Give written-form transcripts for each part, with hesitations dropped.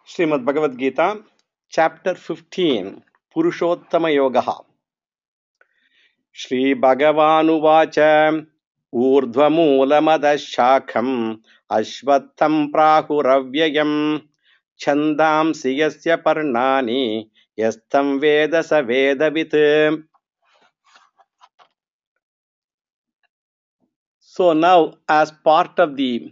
Srimad Bhagavad Gita, Chapter 15, Purushottama Yogaha. Shri Bhagavanuvacha Urdhvamulamadash-shakham Ashvattham Prahuravyayam Chandamsi yasya parnani Yastam Veda sa Vedavit. So now, as part of the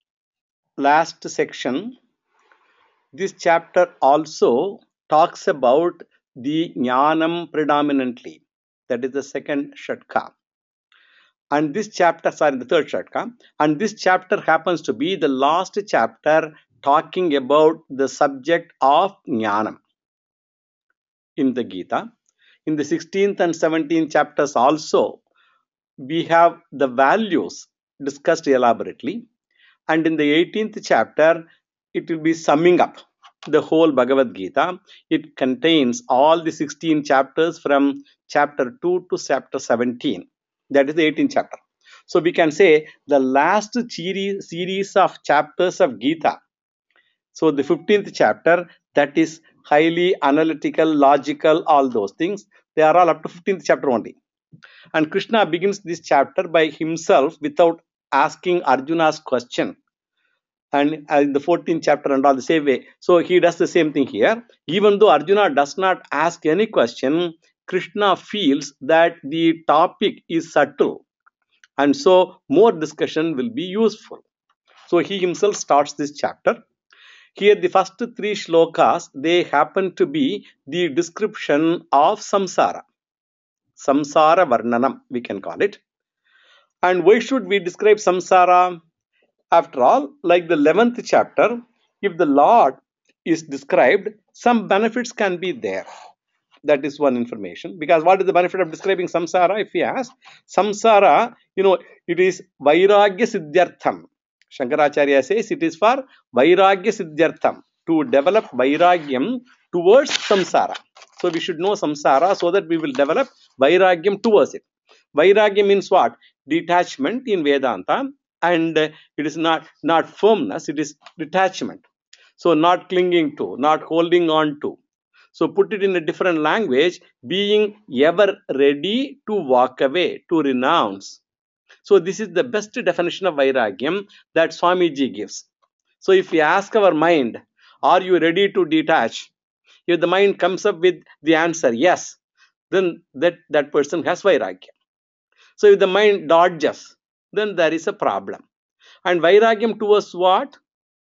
last section, this chapter also talks about the Jnanam predominantly. That is the second Shatka. And this chapter, the third Shatka. And this chapter happens to be the last chapter talking about the subject of Jnanam in the Gita. In the 16th and 17th chapters also, we have the values discussed elaborately. And in the 18th chapter, it will be summing up the whole Bhagavad Gita. It contains all the 16 chapters from chapter 2 to chapter 17. That is the 18th chapter. So we can say the last series of chapters of Gita. So the 15th chapter, that is highly analytical, logical, all those things. They are all up to 15th chapter only. And Krishna begins this chapter by himself without asking Arjuna's question. And in the 14th chapter and all the same way. So he does the same thing here. Even though Arjuna does not ask any question, Krishna feels that the topic is subtle. And so more discussion will be useful. So he himself starts this chapter. Here the first three shlokas, they happen to be the description of samsara. Samsara varnanam, we can call it. And why should we describe samsara? After all, like the 11th chapter, if the Lord is described, some benefits can be there. That is one information. Because what is the benefit of describing samsara? If we ask, samsara, it is vairagya siddhyartham. Shankaracharya says it is for vairagya siddhyartham, to develop vairagyam towards samsara. So we should know samsara so that we will develop vairagyam towards it. Vairagya means what? Detachment in Vedanta. And it is not firmness, it is detachment. So not clinging to, not holding on to. So put it in a different language, being ever ready to walk away, to renounce. So this is the best definition of Vairagyam that Swamiji gives. So if we ask our mind, are you ready to detach? If the mind comes up with the answer yes, then that person has Vairagya. So if the mind dodges, then there is a problem. And Vairagyam towards what?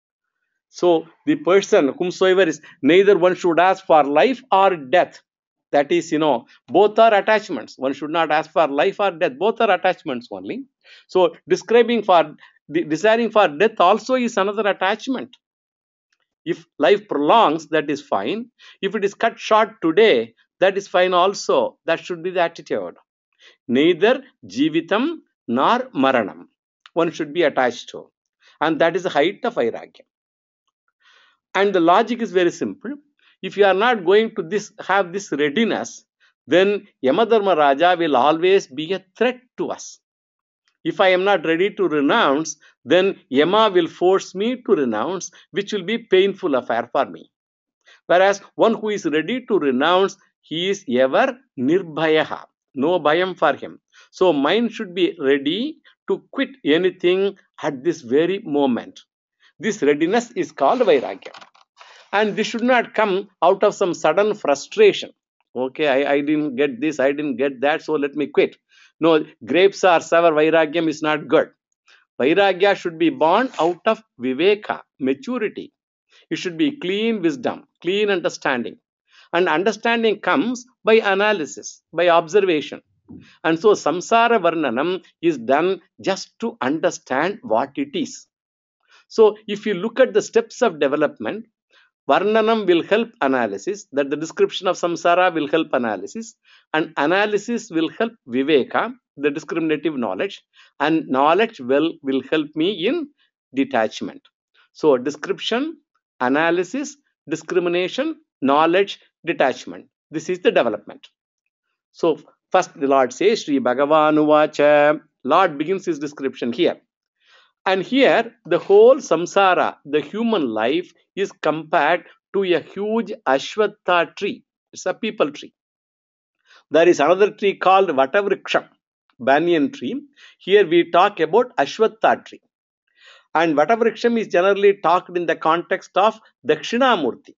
So the person whomsoever is, neither one should ask for life or death. That is, both are attachments. One should not ask for life or death. Both are attachments only. So desiring for death also is another attachment. If life prolongs, that is fine. If it is cut short today, that is fine also. That should be the attitude. Neither jivitam nor maranam one should be attached to. And that is the height of Vairagya. And the logic is very simple. If you are not going to have this readiness, then Yamadharma Raja will always be a threat to us. If I am not ready to renounce, then Yama will force me to renounce, which will be painful affair for me. Whereas one who is ready to renounce, he is ever nirbhayaha, no bhayam for him. So mind should be ready to quit anything at this very moment. This readiness is called Vairagya. And this should not come out of some sudden frustration. Okay, I didn't get this, I didn't get that, so let me quit. No, grapes are sour, Vairagyam is not good. Vairagya should be born out of viveka, maturity. It should be clean wisdom, clean understanding. And understanding comes by analysis, by observation. And so samsara varnanam is done just to understand what it is. So if you look at the steps of development, Varnanam will help analysis, that the description of samsara will help analysis, and analysis will help viveka, the discriminative knowledge, and knowledge will help me in detachment. So description, analysis, discrimination, knowledge, detachment. This is the development. So first the Lord says, Sri Bhagavanuvacha. Lord begins his description here. And here, the whole samsara, the human life, is compared to a huge Ashwatha tree. It's a people tree. There is another tree called Vatavriksha, banyan tree. Here we talk about Ashwatha tree. And Vatavriksha is generally talked in the context of Dakshinamurti.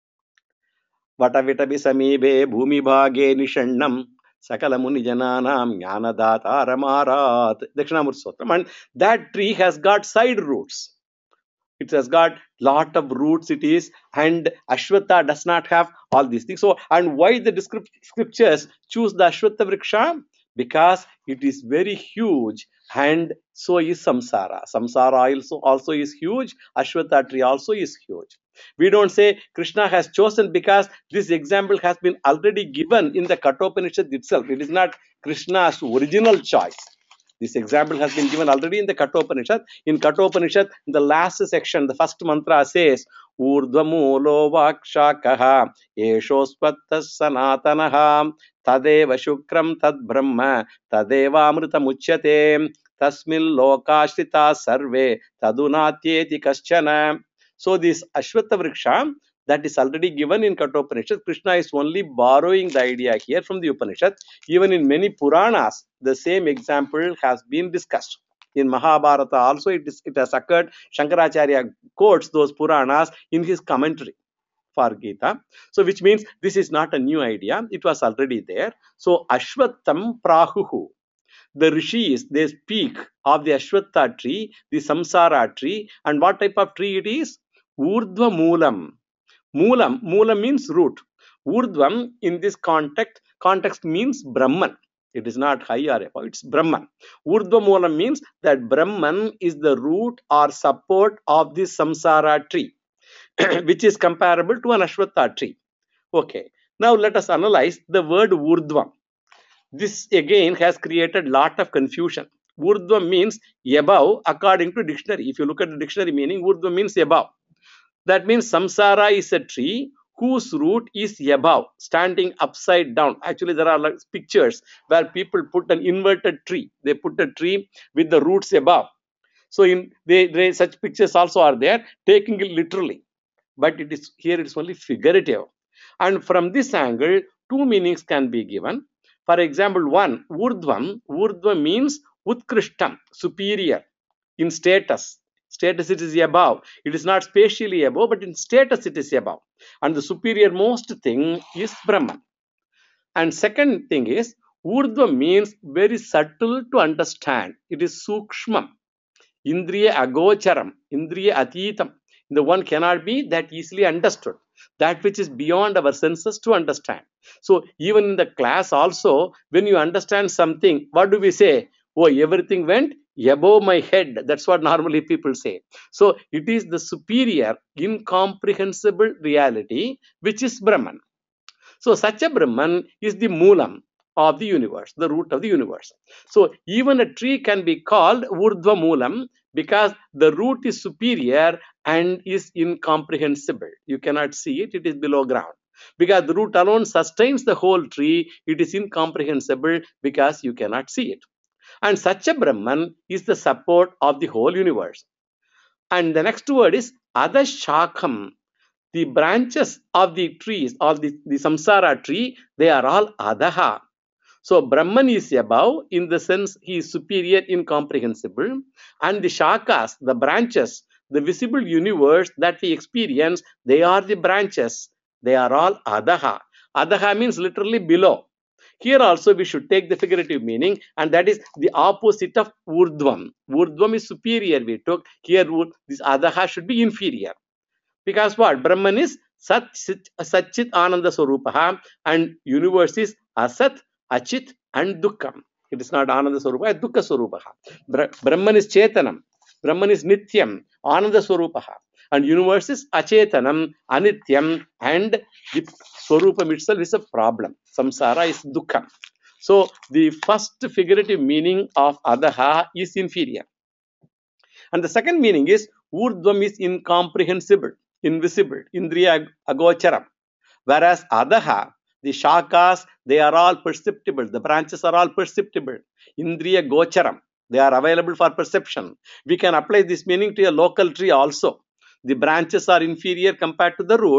Vatavitabi samibe bhumi bhage nishannam sakala muni jananam jnanadatharamarat. Dakshinamurti Sotram. And that tree has got side roots. It has got lot of roots it is, and Ashwatha does not have all these things. So, and why the scriptures choose the Ashwatha Vriksha? Because it is very huge, and so is Samsara. Samsara also is huge. Ashwatha tree also is huge. We don't say Krishna has chosen because this example has been already given in the Kathopanishad itself. It is not Krishna's original choice. This example has been given already in the Kathopanishad. In Kathopanishad, in the last section, the first mantra says, Urdhvamulo vakshakaha yeshosvattas sanatanaha tadeva shukram tad brahma tadeva amritam uchyate tasmil lokashrita sarve tadunatyeti kaschana. So this Ashwatha Vriksha that is already given in Kathopanishad, Krishna is only borrowing the idea here from the Upanishad. Even in many Puranas, the same example has been discussed. In Mahabharata also it has occurred. Shankaracharya quotes those Puranas in his commentary for Gita. So which means this is not a new idea. It was already there. So Ashwattham Prahuhu. The rishis, they speak of the Ashwatha tree, the Samsara tree, and what type of tree it is? Urdhva Moolam. Moolam means root. Urdhvam in this context means Brahman. It is not high or above, it's Brahman. Urdhva Moolam means that Brahman is the root or support of this Samsara tree, which is comparable to an Ashwatha tree. Okay, now let us analyze the word Urdhva. This again has created lot of confusion. Urdhva means above according to dictionary. If you look at the dictionary meaning, Urdhva means above. That means Samsara is a tree whose root is above, standing upside down. Actually, there are like pictures where people put an inverted tree. They put a tree with the roots above. So such pictures also are there, taking it literally. But it is here it is only figurative. And from this angle, two meanings can be given. For example, one, Urdhva means Utkrishtam, superior in status. Status it is above. It is not spatially above, but in status it is above. And the superior most thing is Brahman. And second thing is, Urdhva means very subtle to understand. It is Sukshmam. Indriya Agocharam. Indriya Atitam. The one cannot be that easily understood. That which is beyond our senses to understand. So even in the class also, when you understand something, what do we say? Oh, everything went above my head. That's what normally people say. So it is the superior, incomprehensible reality, which is Brahman. So such a Brahman is the Moolam of the universe, the root of the universe. So even a tree can be called Urdhva Moolam because the root is superior and is incomprehensible. You cannot see it, it is below ground. Because the root alone sustains the whole tree, it is incomprehensible because you cannot see it. And such a Brahman is the support of the whole universe. And the next word is Adashakam. The branches of the trees, of the Samsara tree, they are all Adaha. So Brahman is above, in the sense he is superior, incomprehensible. And the Shakas, the branches, the visible universe that we experience, they are the branches. They are all Adaha. Adaha means literally below. Here also we should take the figurative meaning, and that is the opposite of Urdhvam. Urdhvam is superior we took. Here this Adaha should be inferior. Because what? Brahman is Satchit Ananda Swarupaha, and universe is Asat, Achit and Dukkham. It is not Ananda Swarupaha, it's Dukkha Swarupaha. Brahman is Chetanam, Brahman is Nityam, Ananda Swarupaha. And universe is Achetanam, Anityam, and the Swarupam itself is a problem. Samsara is Dukkham. So the first figurative meaning of Adaha is inferior. And the second meaning is Urdhvam is incomprehensible, invisible, Indriya Agocharam. Whereas Adaha, the Shakas, they are all perceptible. The branches are all perceptible. Indriya Gocharam, they are available for perception. We can apply this meaning to a local tree also. The branches are inferior compared to the root,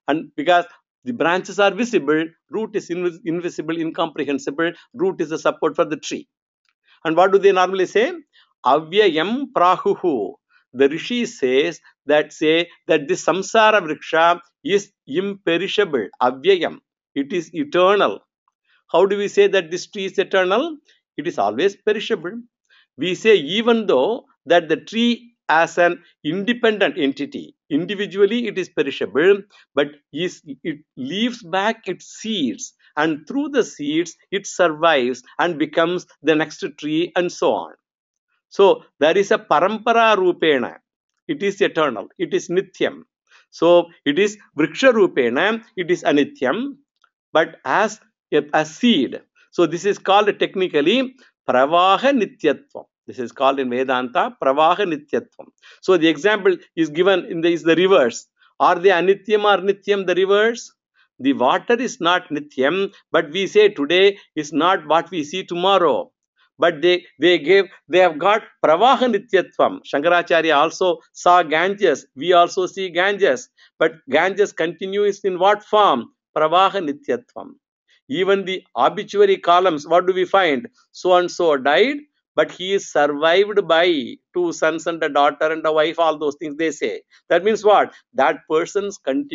And because the branches are visible, root is invisible, incomprehensible, root is the support for the tree. And what do they normally say? Avyayam prahuhu. The Rishi says that this samsara vriksha is imperishable. Avyayam. It is eternal. How do we say that this tree is eternal? It is always perishable. We say even though that the tree as an independent entity, individually it is perishable, but it leaves back its seeds, and through the seeds it survives and becomes the next tree, and so on. So there is a parampara rupena. It is eternal. It is nityam. So it is vriksha rupena. It is anityam, but as a seed. So this is called technically pravaha nityatvam. This is called in Vedanta pravaha nityatvam. So the example is given in the rivers. Are they anityam or nityam, the rivers? The water is not nityam, but we say today is not what we see tomorrow. But they have got pravaha nityatvam. Shankaracharya also saw Ganges. We also see Ganges. But Ganges continues in what form? Pravaha nityatvam. Even the obituary columns, what do we find? So and so died, but he is survived by 2 sons and a daughter and a wife, all those things they say. That means what? That person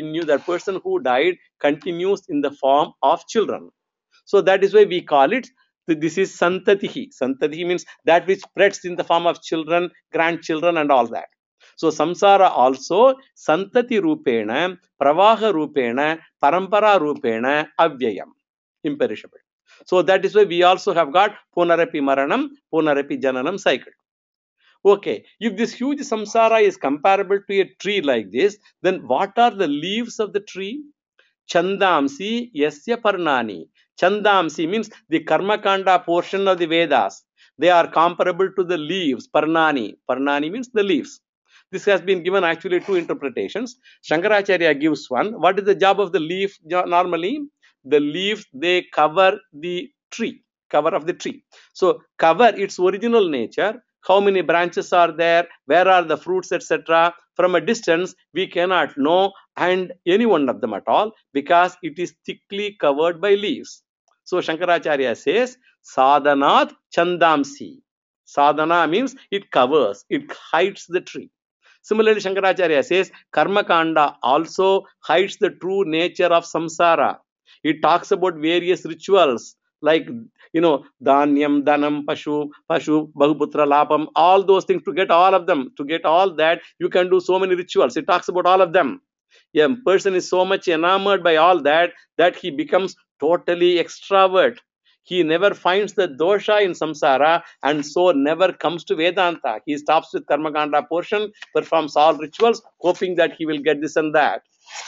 who died continues in the form of children. So that is why we call it, this is santatihi. Santatihi means that which spreads in the form of children, grandchildren and all that. So samsara also santati rupena, pravaha rupena, parampara rupena, avyayam, imperishable. So that is why we also have got punarapi maranam, punarapi jananam cycle. Okay, if this huge samsara is comparable to a tree like this, then what are the leaves of the tree? Chandamsi yasya parnani. Chandamsi means the Karmakanda portion of the Vedas. They are comparable to the leaves, parnani. Parnani means the leaves. This has been given actually 2 interpretations. Shankaracharya gives one. What is the job of the leaf normally? The leaves, they cover the tree, cover of the tree. So cover its original nature. How many branches are there? Where are the fruits, etc.? From a distance, we cannot know and any one of them at all because it is thickly covered by leaves. So Shankaracharya says, Sadhanat Chandamsi. Sadhana means it covers, it hides the tree. Similarly, Shankaracharya says, Karmakanda also hides the true nature of samsara. It talks about various rituals like, Dhanyam, Dhanam, Pashu, Bahuputra, Lapam, all those things. To get all of them, to get all that, you can do so many rituals. It talks about all of them. A person is so much enamored by all that he becomes totally extravert. He never finds the dosha in samsara and so never comes to Vedanta. He stops with Karmakanda portion, performs all rituals, hoping that he will get this and that.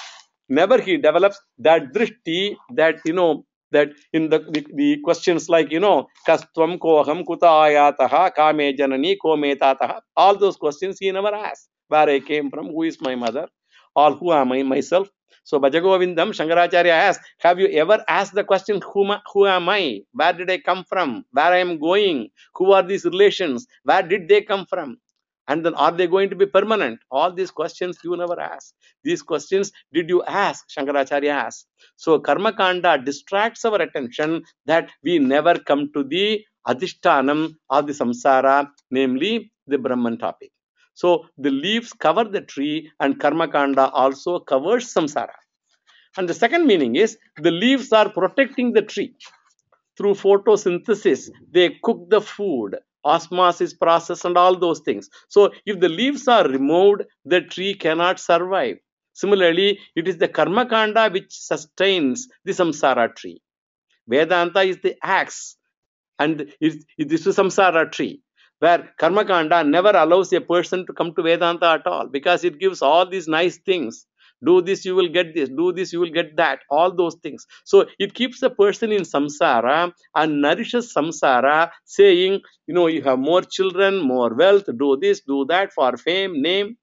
Never he develops that drishti, that that in the questions like kastvam koham kuta ayataha kame janani ko metataha, all those questions he never asks. Where I came from, who is my mother, or who am I myself. So Bhajagovindam, Shankaracharya asks, have you ever asked the question, who am I, where did I come from, where I am going, who are these relations, where did they come from, and then are they going to be permanent? All these questions you never ask. These questions did you ask? Shankaracharya asks. So Karmakanda distracts our attention that we never come to the adhishtanam of the samsara, namely the Brahman topic. So the leaves cover the tree and Karmakanda also covers samsara. And the second meaning is the leaves are protecting the tree. Through photosynthesis, they cook the food, osmosis process and all those things. So if the leaves are removed, the tree cannot survive. Similarly, it is the Karmakanda which sustains the samsara tree. Vedanta is the axe and this is samsara tree, where Karmakanda never allows a person to come to Vedanta at all because it gives all these nice things. Do this, you will get this. Do this, you will get that. All those things. So it keeps a person in samsara and nourishes samsara, saying, you have more children, more wealth, do this, do that for fame, name.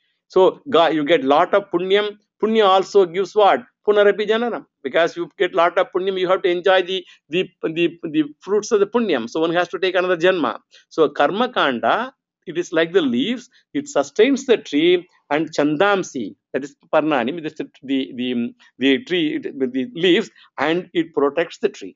So God, you get lot of punyam. Punya also gives what? Punarapi jananam. Because you get lot of punyam, you have to enjoy the fruits of the punyam. So one has to take another janma. So karma kanda, it is like the leaves. It sustains the tree, and chandamsi, that is Parnani, the tree, the leaves, and it protects the tree.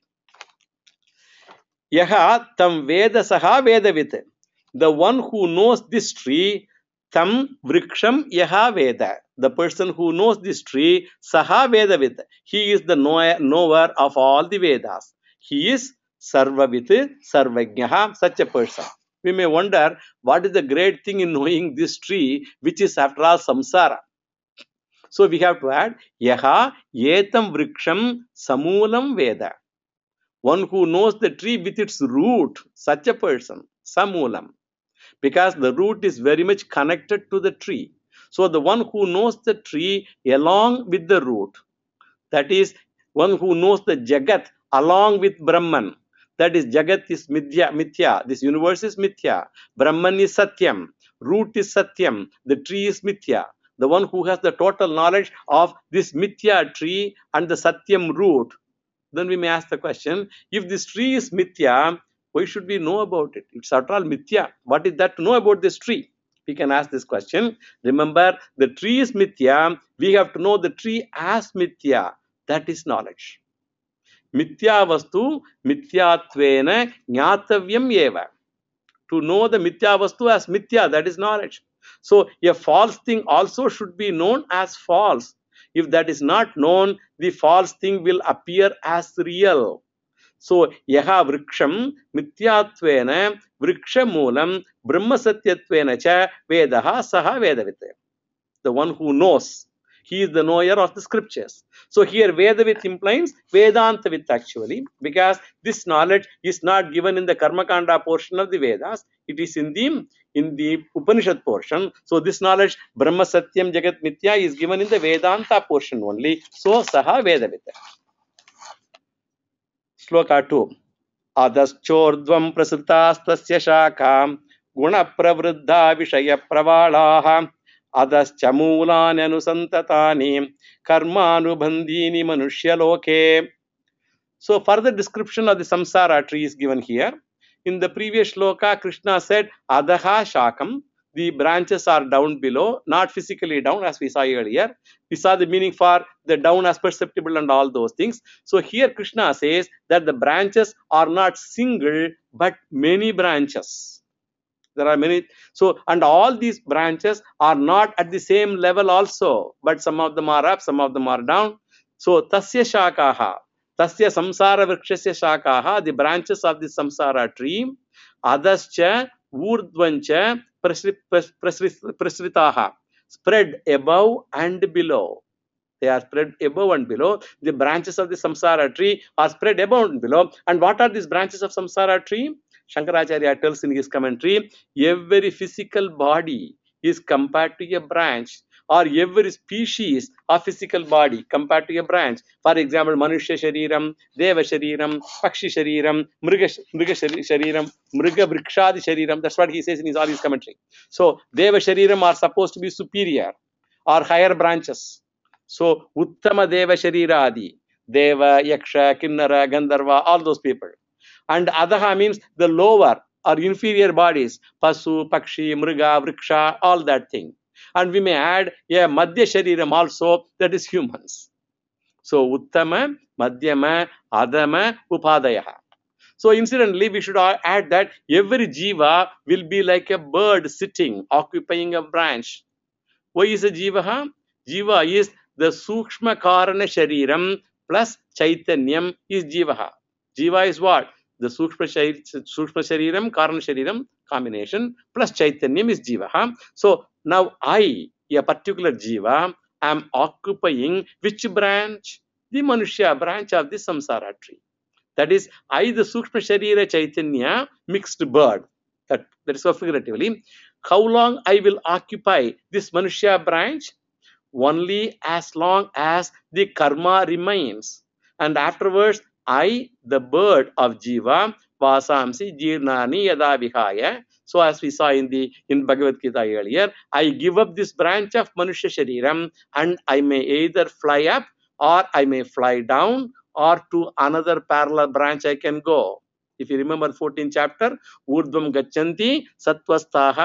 Yaha tam veda saha vedavit. The one who knows this tree, tam vriksham yaha veda. The person who knows this tree, saha vedavit. He is the knower of all the Vedas. He is sarvavit, sarvajnaha, such a person. We may wonder, what is the great thing in knowing this tree, which is after all samsara? So we have to add, yaha yetam vriksham samulam veda. One who knows the tree with its root, such a person, samulam, because the root is very much connected to the tree. So the one who knows the tree along with the root, that is one who knows the Jagat along with Brahman, that is Jagat is mithya, this universe is mithya, Brahman is satyam, root is satyam, the tree is mithya. The one who has the total knowledge of this mithya tree and the satyam root, then we may ask the question, if this tree is mithya, why should we know about it? It's after all mithya. What is that to know about this tree? We can ask this question. Remember, the tree is mithya. We have to know the tree as mithya. That is knowledge. Mithya vastu mithyatvena jnatavyam eva. To know the mithya vastu as mithya, that is knowledge. So a false thing also should be known as false. If that is not known, the false thing will appear as real. So yaha vriksham mityatvena vrikshamulam brahmasatyattvena cha vedaha saha vedavit. The one who knows. He is the knower of the scriptures. So here Vedavit implies Vedantavit actually, because this knowledge is not given in the Karmakanda portion of the Vedas. It is in the Upanishad portion. So this knowledge, Brahma Satyam Jagat Mithya, is given in the Vedanta portion only. So Saha Vedavit. Sloka 2. Adaschordvam prasitastasya shakam guna pravruddha vishaya pravalaha adascha moolani anusantatani karmanubandhini manushya-loke. So further description of the samsara tree is given here. In the previous shloka, Krishna said adaha shakam, the branches are down below, not physically down as we saw earlier. We saw the meaning for the down as perceptible and all those things. So here Krishna says that the branches are not single but many branches. There are many. So, and all these branches are not at the same level also, but some of them are up, some of them are down. So tasya shakaha, tasya samsara vrikshasya shakaha, the branches of the samsara tree, adascha urdvancha prasritaha, spread above and below. They are spread above and below. The branches of the samsara tree are spread above and below. And what are these branches of samsara tree? Shankaracharya tells in his commentary, every physical body is compared to a branch, or every species of physical body compared to a branch. For example, Manushya Shariram, Deva Shariram, Pakshi Shariram, Mriga Shariram, Mriga Vrikshadi Shariram. That's what he says in all his commentary. So, Deva Shariram are supposed to be superior or higher branches. So, Uttama Deva Shariradi, Deva, Yaksha, Kinnara, Gandharva, all those people. And Adaha means the lower or inferior bodies, Pasu, Pakshi, Mriga, Vriksha, all that thing. And we may add a Madhya Shariram also, that is humans. So, Uttama, Madhyama, Adama, Upadayaha. So, incidentally, we should add that every Jiva will be like a bird sitting, occupying a branch. Why is a Jiva? Jiva is the Sukshma Karana Shariram plus Chaitanyam is Jiva. Jiva is what? The Sukshma Shariram, Karana Shariram combination plus Chaitanyam is Jiva. So now I, a particular Jiva, am occupying which branch? The Manushya branch of the Samsara tree. That is, I, the Sukshma Sharira Chaitanya, mixed bird. That is so figuratively. How long I will occupy this Manushya branch? Only as long as the karma remains. And afterwards, I, the bird of Jiva, Vasamsi Jirnani Yada Vihaya. So as we saw in Bhagavad Gita earlier, I give up this branch of Manushya Shariram and I may either fly up or I may fly down or to another parallel branch I can go. If you remember 14th chapter, Urdvam Gachanti Sattvastaha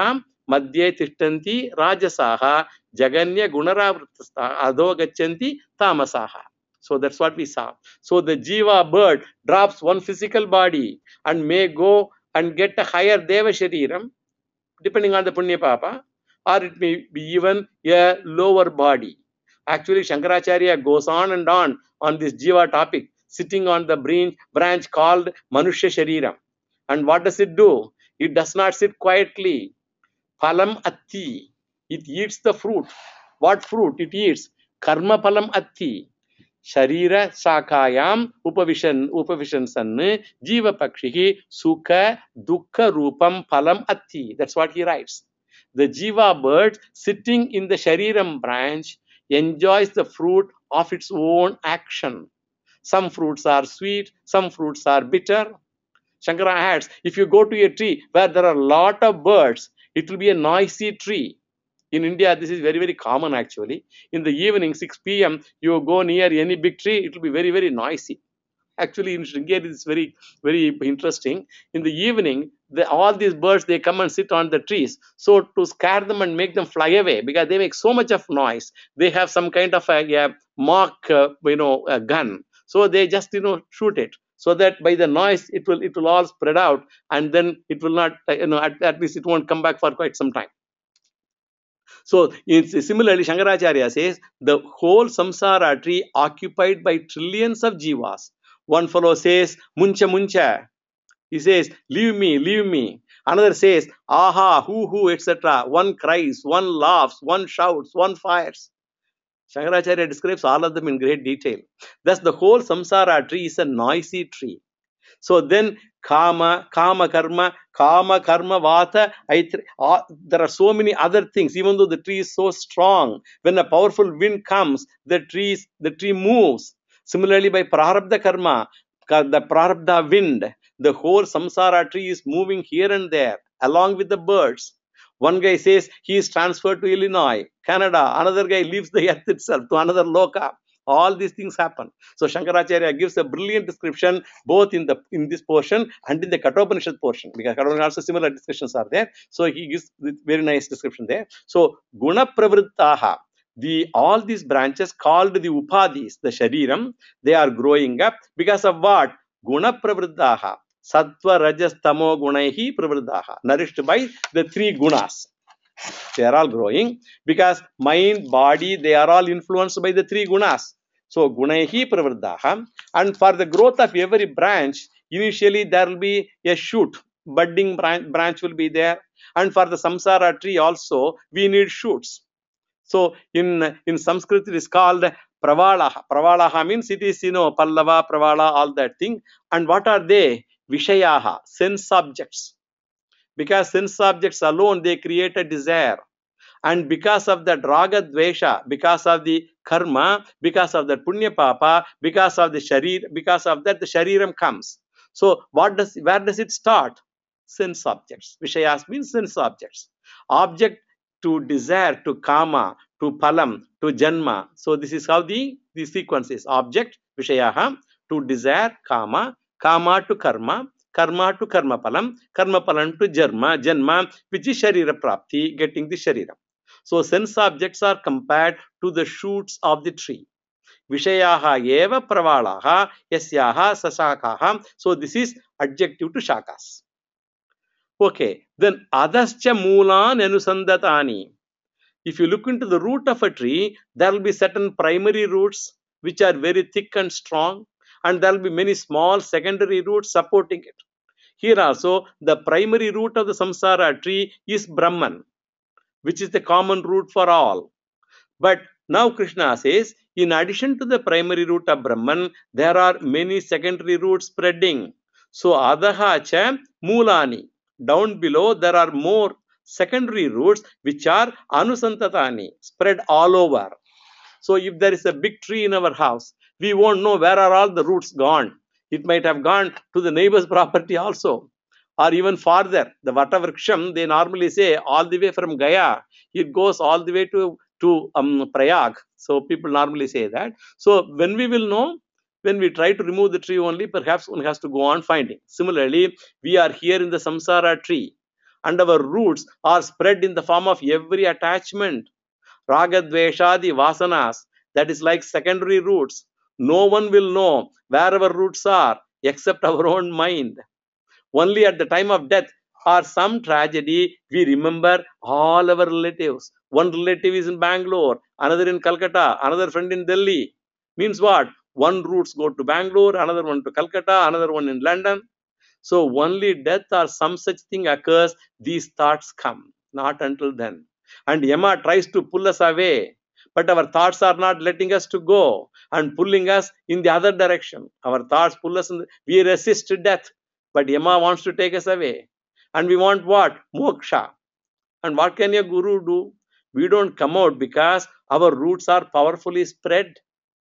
madhye tishtanti rajasaha, jaganya gunaravrittastaha, adho gachanti tamasaha. So that's what we saw. So the jiva bird drops one physical body and may go and get a higher deva shariram, depending on the punya papa, or it may be even a lower body. Actually, Shankaracharya goes on and on this jiva topic, sitting on the branch called Manushya Shariram. And what does it do? It does not sit quietly. Phalam atti. It eats the fruit. What fruit it eats? Karma phalam atti. Sharira Sakayam Upavishan Sanne Jiva Pakshihi Sukha Dukkha Rupam Phalam Atti. That's what he writes. The Jiva bird sitting in the Shariram branch enjoys the fruit of its own action. Some fruits are sweet, some fruits are bitter. Shankara adds, if you go to a tree where there are a lot of birds, it will be a noisy tree. In India, this is very, very common actually. In the evening, 6 p.m., you go near any big tree, it will be very, very noisy. Actually, in Sringeri, it's very, very interesting. In the evening, all these birds, they come and sit on the trees. So to scare them and make them fly away, because they make so much of noise, they have some kind of a mock, a gun. So they just, shoot it. So that by the noise, it will all spread out, and then it will not, at least it won't come back for quite some time. So similarly, Shankaracharya says the whole samsara tree occupied by trillions of jivas. One fellow says, Muncha Muncha. He says, leave me, leave me. Another says, aha, hoo, etc. One cries, one laughs, one shouts, one fires. Shankaracharya describes all of them in great detail. Thus, the whole samsara tree is a noisy tree. So then karma, vata, there are so many other things. Even though the tree is so strong, when a powerful wind comes, the tree moves. Similarly, by prarabdha karma, the prarabdha wind, the whole samsara tree is moving here and there, along with the birds. One guy says he is transferred to Illinois, Canada. Another guy leaves the earth itself to another loka. All these things happen. So Shankaracharya gives a brilliant description both in this portion and in the Kathopanishad portion, because Kathopanishad also similar discussions are there. So he gives very nice description there. So Guna Pravrittaha, all these branches called the Upadhis, the Shariram, they are growing up because of what? Guna Pravrittaha. Sattva, Rajas, Tamo, Gunaihi, Pravrittaha. Nourished by the 3 gunas. They are all growing because mind, body, they are all influenced by the 3 gunas. So, Gunaihi Pravrittaha. And for the growth of every branch, initially there will be a shoot. Budding branch will be there. And for the samsara tree also, we need shoots. So, in Sanskrit, it is called Pravalaha. Pravalaha means it is, Pallava, Pravala, all that thing. And what are they? Vishayaha, sense objects. Because sense objects alone, they create a desire. And because of the raga dvesha, because of the karma, because of the punya papa, because of the sharir, because of that the shariram comes. So where does it start? Sense objects. Vishayas means sense objects. Object to desire, to kama, to palam, to janma. So this is how the sequence is. Object, vishayaha, to desire, kama, kama to karma, karma to karma palam to janma, which is sharira prapti, getting the sharira. So sense objects are compared to the shoots of the tree. Vishayaha eva pravalaha yasyaha sasakaha. So this is adjective to shakas. Okay, then adascha moolan anusandatani. If you look into the root of a tree, there will be certain primary roots which are very thick and strong, and there will be many small secondary roots supporting it. Here also, the primary root of the samsara tree is Brahman, which is the common root for all. But now Krishna says, in addition to the primary root of Brahman, there are many secondary roots spreading. So, adaha cha moolani. Down below, there are more secondary roots which are anusantatani, spread all over. So, if there is a big tree in our house, we won't know where are all the roots gone. It might have gone to the neighbor's property also, or even farther. The Vata Vriksham, they normally say all the way from Gaya, it goes all the way to Prayag. So people normally say that. So when we will know, when we try to remove the tree only, perhaps one has to go on finding. Similarly, we are here in the samsara tree. and our roots are spread in the form of every attachment. Raga Dveshadi Vasanas, that is like secondary roots. No one will know where our roots are except our own mind. Only at the time of death or some tragedy, we remember all our relatives. One relative is in Bangalore, another in Calcutta, another friend in Delhi. Means what? One roots go to Bangalore, another one to Calcutta, another one in London. So only death or some such thing occurs, these thoughts come. Not until then. And Yama tries to pull us away. But our thoughts are not letting us to go and pulling us in the other direction. Our thoughts pull us, we resist death. But Yama wants to take us away. And we want what? Moksha. And what can a guru do? We don't come out because our roots are powerfully spread.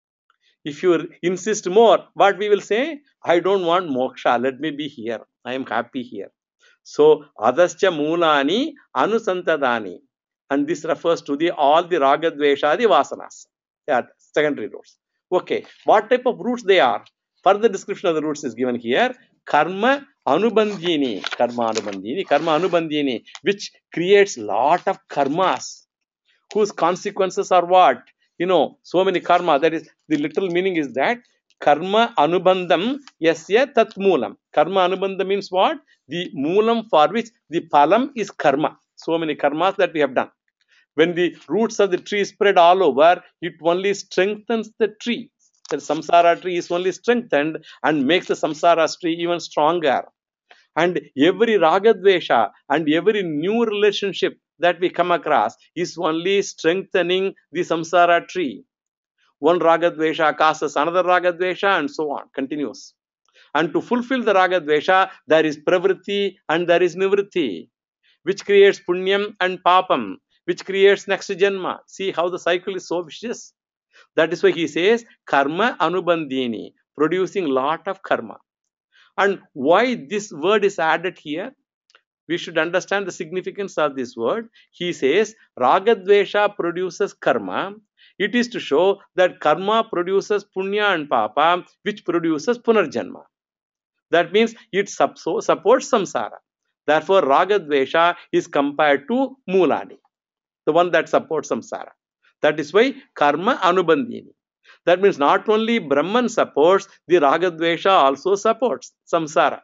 If you insist more, what we will say? I don't want moksha. Let me be here. I am happy here. So, adascha moolani anusantadani. And this refers to all the raga dveshadi vasanas. They are secondary roots. Okay. What type of roots they are? Further description of the roots is given here. Karma anubandhini. Karma anubandhini. Karma anubandhini. Which creates lot of karmas. Whose consequences are what? So many karma. That is, the literal meaning is that karma anubandham yasya tat moolam. Karma anubandham means what? The moolam for which the palam is karma. So many karmas that we have done. When the roots of the tree spread all over, it only strengthens the tree. The samsara tree is only strengthened and makes the samsara tree even stronger. And every ragadvesha and every new relationship that we come across is only strengthening the samsara tree. One ragadvesha causes another ragadvesha and so on, continues. And to fulfill the ragadvesha, there is pravritti and there is nivritti, which creates punyam and papam, which creates next janma. See how the cycle is so vicious. That is why he says karma anubandhini, producing lot of karma. And why this word is added here? We should understand the significance of this word. He says, Ragadvesha produces karma. It is to show that karma produces punya and papa, which produces punarjanma. That means it supports samsara. Therefore, Ragadvesha is compared to Moolani, the one that supports samsara. That is why karma anubandhini. That means not only Brahman supports, the Ragadvesha also supports samsara.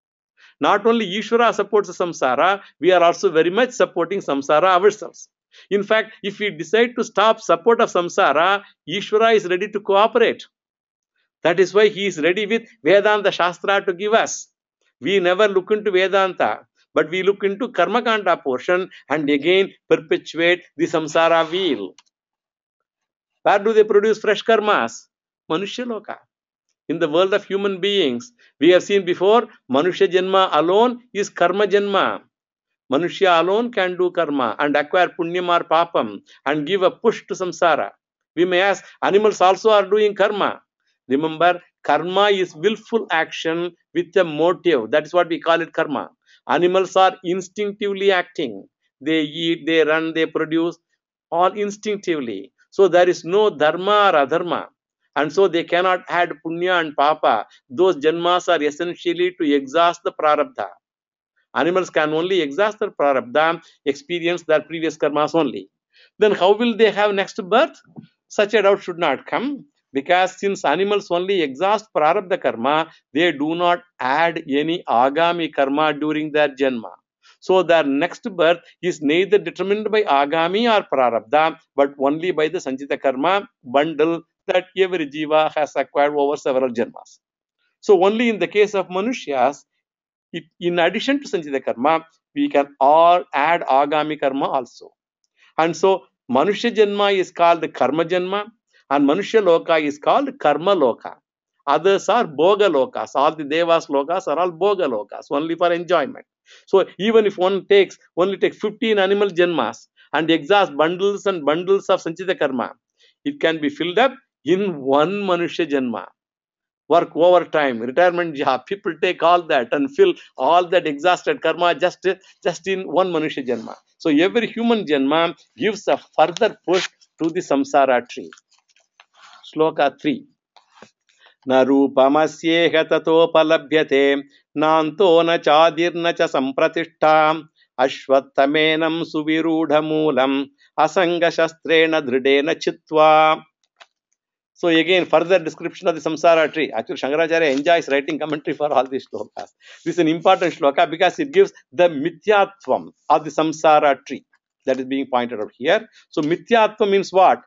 Not only Ishvara supports samsara, we are also very much supporting samsara ourselves. In fact, if we decide to stop support of samsara, Ishvara is ready to cooperate. That is why he is ready with Vedanta Shastra to give us. We never look into Vedanta, but we look into Karmakanda portion and again perpetuate the samsara wheel. Where do they produce fresh karmas? Manushya Loka. In the world of human beings, we have seen before, Manushya Janma alone is Karma Janma. Manushya alone can do karma and acquire punyam or papam and give a push to samsara. We may ask, animals also are doing karma. Remember, karma is willful action with a motive. That is what we call it karma. Animals are instinctively acting. They eat, they run, they produce, all instinctively. So there is no dharma or adharma. And so they cannot add punya and papa. Those janmas are essentially to exhaust the prarabdha. Animals can only exhaust their prarabdha, experience their previous karmas only. Then how will they have next birth? Such a doubt should not come, because since animals only exhaust prarabdha karma, they do not add any agami karma during their janma. So their next birth is neither determined by agami or prarabdha, but only by the sanchita karma bundle that every jiva has acquired over several janmas. So only in the case of manushyas, in addition to sanchita karma, we can all add agami karma also. And so Manushya Janma is called Karma Janma and Manushya Loka is called Karma Loka. Others are Bhoga Lokas. All the Devas Lokas are all Bhoga Lokas, only for enjoyment. So even if one only takes 15 animal Janmas and exhausts bundles and bundles of Sanchita Karma, it can be filled up in one Manushya Janma. Work overtime, retirement job, people take all that and fill all that exhausted karma just in one Manushya Janma. So every human Janma gives a further push to the samsara tree. Shloka 3. Na rupamasyeha tatopalabhyate nanto na chadirna cha sampratishta Ashwattamenam suvirudhamulam asanga shastrena dridena chitva. So again, further description of the samsara tree. Actually, Shankaracharya enjoys writing commentary for all these shlokas. This is an important shloka because it gives the mithyatvam of the samsara tree that is being pointed out here. So mithyatvam means what?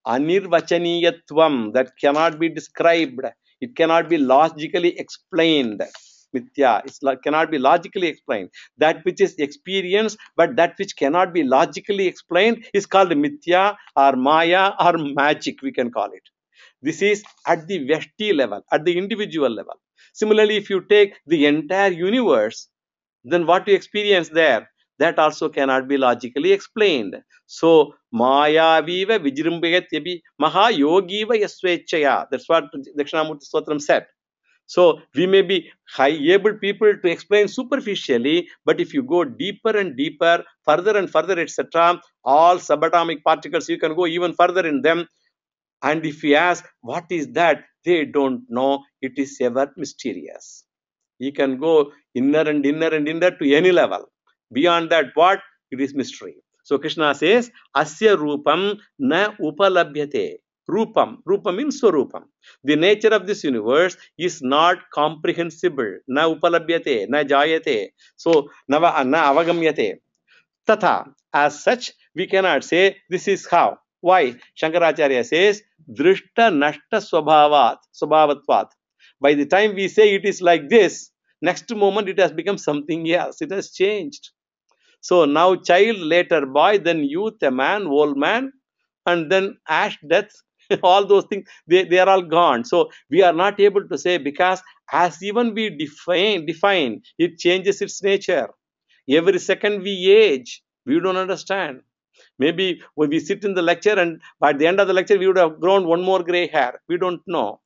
Anirvachaniyatvam, that cannot be described. It cannot be logically explained. Mithya, cannot be logically explained. That which is experienced, but that which cannot be logically explained is called mithya or maya or magic, we can call it. This is at the Vyashti level, at the individual level. Similarly, if you take the entire universe, then what you experience there, that also cannot be logically explained. So, Maya viva vijrimbhayat yabi maha yogiva yasvechaya. That's what Dakshinamurti Stotram said. So, we may be able people to explain superficially, but if you go deeper and deeper, further and further, etc., all subatomic particles, you can go even further in them. And if we ask, what is that? They don't know. It is ever mysterious. You can go inner and inner and inner to any level. Beyond that, what? It is mystery. So Krishna says, Asya Rupam na upalabhyate. Rupam means Swarupam. The nature of this universe is not comprehensible. Na upalabhyate, na jayate. So, na avagamyate. Tatha, as such, we cannot say this is how. Why? Shankaracharya says, Drishta Nashta Swabhavatvat. By the time we say it is like this, next moment it has become something else. It has changed. So now child, later boy, then youth, a man, old man, and then ash, death, all those things, they are all gone. So we are not able to say, because as even we define, it changes its nature. Every second we age, we don't understand. Maybe when we sit in the lecture and by the end of the lecture, we would have grown one more gray hair. We don't know.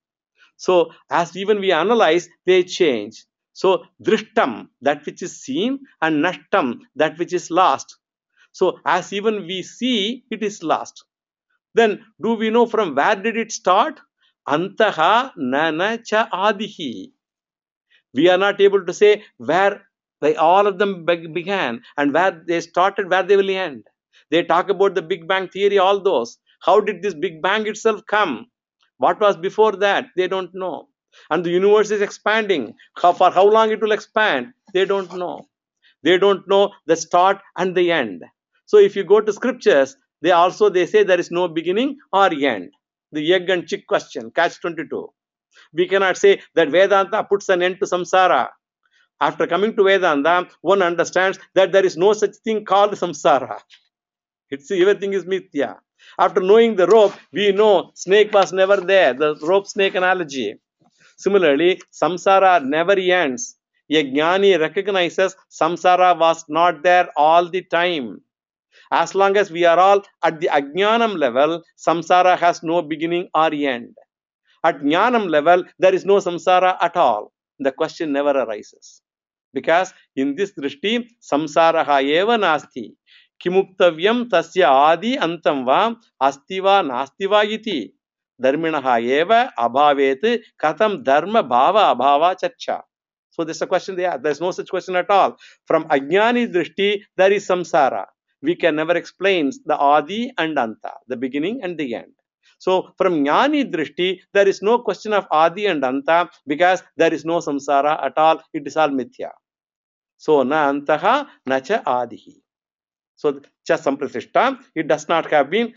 So as even we analyze, they change. So drishtam, that which is seen, and nashtam, that which is lost. So as even we see, it is lost. Then do we know from where did it start? Antaha nana cha adihi. We are not able to say where all of them began and where they started, where they will end. They talk about the Big Bang theory, all those. How did this Big Bang itself come? What was before that? They don't know. And the universe is expanding. For how long it will expand? They don't know. They don't know the start and the end. So if you go to scriptures, they say there is no beginning or end. The egg and chick question, catch 22. We cannot say that Vedanta puts an end to samsara. After coming to Vedanta, one understands that there is no such thing called samsara. Everything is mithya. After knowing the rope, we know snake was never there, the rope snake analogy. Similarly, samsara never ends. A jnani recognizes samsara was not there all the time. As long as we are all at the ajnanam level, samsara has no beginning or end. At jnanam level, there is no samsara at all. The question never arises. Because in this drishti, samsaraha eva nasti. Kimuktavyam tasya adi antam va asti va nasti va iti. Dharminaha eva abhavet katam dharma bhava abhava chacha. So this is a question there. There is no such question at all. From ajnani drishti, there is samsara. We can never explain the adi and anta, the beginning and the end. So from jnani drishti, there is no question of adi and anta because there is no samsara at all. It is all mithya. So na antaha na cha adihi. So cha samprasishta, it does not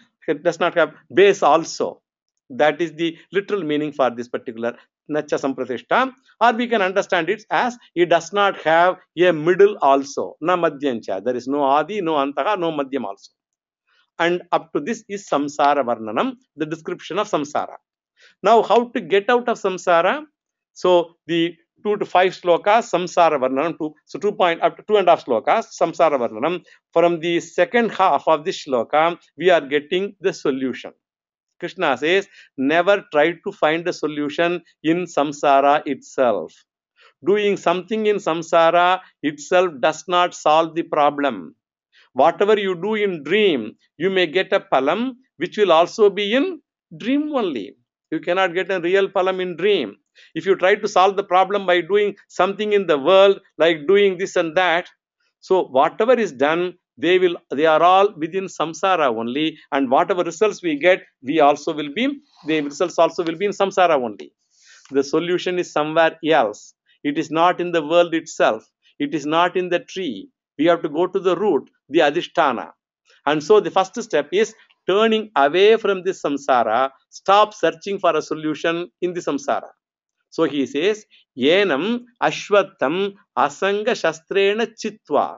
have base also. That is the literal meaning for this particular nacha samprasishta. Or we can understand it as it does not have a middle also. Na madhyancha. There is no adi, no antaha, no madhyam also. And up to this is samsara varnanam, the description of samsara. Now, how to get out of samsara? So, the 2 to 5 slokas, samsara varnanam, so up to 2.5 slokas, samsara varnanam. From the second half of this shloka, we are getting the solution. Krishna says, never try to find a solution in samsara itself. Doing something in samsara itself does not solve the problem. Whatever you do in dream, you may get a palam which will also be in dream only. You cannot get a real palam in dream. If you try to solve the problem by doing something in the world, like doing this and that, So whatever is done, they are all within samsara only, and whatever results we get, the results also will be in samsara only. The solution is somewhere else. It is not in the world itself. It is not in the tree. We have to go to the root, the adhisthana. And so the first step is turning away from this samsara, stop searching for a solution in the samsara. So he says, Yenam Ashwatam Asanga Shastrena Chitva.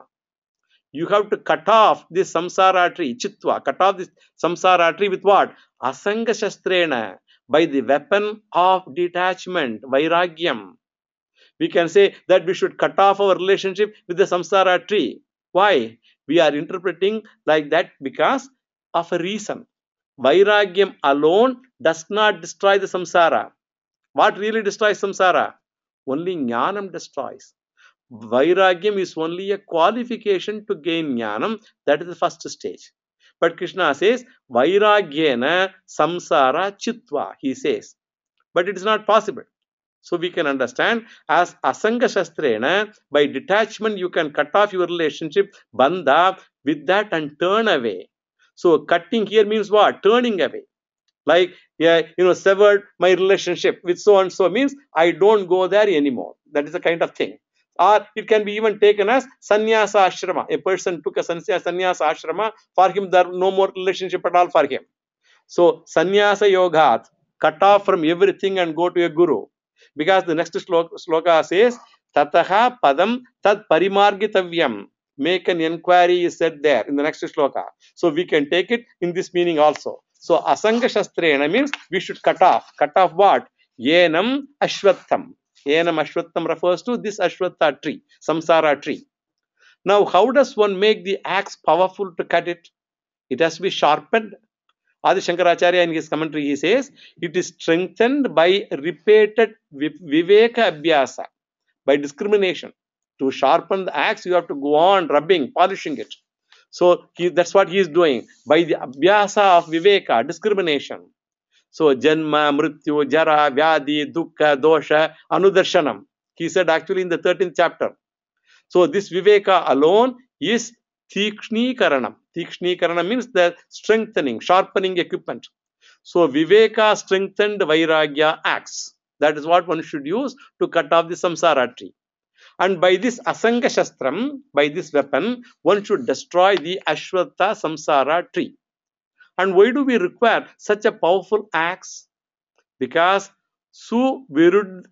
You have to cut off this samsara tree, Chitva. Cut off this samsara tree with what? Asanga Shastrena. By the weapon of detachment, Vairagyam. We can say that we should cut off our relationship with the samsara tree. Why? We are interpreting like that because of a reason. Vairagyam alone does not destroy the samsara. What really destroys samsara? Only jnanam destroys. Vairagyam is only a qualification to gain jnanam. That is the first stage. But Krishna says, Vairagyena samsara chitva, he says. But it is not possible. So we can understand as asanga shastrena, by detachment you can cut off your relationship, bandha, with that and turn away. So cutting here means what? Turning away. Like, yeah, severed my relationship with so and so means I don't go there anymore. That is the kind of thing. Or it can be even taken as sannyasa ashrama. A person took a sannyasa ashrama. For him, there no more relationship at all for him. So sannyasa yogat, cut off from everything and go to a guru. Because the next sloka says, Tataha padam tad parimargitavyam. Make an inquiry is said there in the next sloka. So we can take it in this meaning also. So asanga shastrena means we should cut off. Cut off what? Yenam ashwattham. Yenam ashwattham refers to this ashwatha tree, samsara tree. Now, how does one make the axe powerful to cut it? It has to be sharpened. Adi Shankaracharya in his commentary, he says, it is strengthened by repeated viveka abhyasa, by discrimination. To sharpen the axe, you have to go on rubbing, polishing it. So that's what he is doing, by the abhyasa of viveka, discrimination. So janma, mrityu, jara, vyadi, dukkha, dosha, anudarshanam. He said actually in the 13th chapter. So this viveka alone is Tikshni-karanam. Tikshni-karanam means the strengthening, sharpening equipment. So Viveka strengthened Vairagya axe. That is what one should use to cut off the samsara tree. And by this Asanga Shastram, by this weapon, one should destroy the Ashwatha samsara tree. And why do we require such a powerful axe? Because Suviduda